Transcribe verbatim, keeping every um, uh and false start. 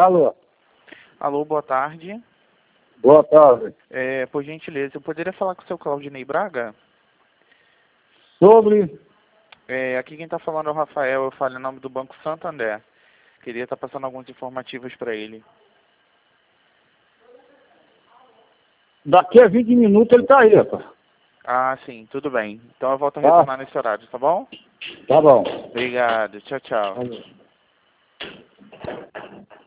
Alô? Alô, boa tarde. Boa tarde. É, por gentileza, eu poderia falar com o seu Claudinei Braga? Sobre... É, aqui quem está falando é o Rafael, eu falo em nome do Banco Santander. Queria estar passando alguns informativos para ele. Daqui a vinte minutos ele tá aí, rapaz. Ah, sim, tudo bem. Então eu volto a Tá? retornar nesse horário, tá bom? Tá bom. Obrigado, tchau, tchau. Valeu.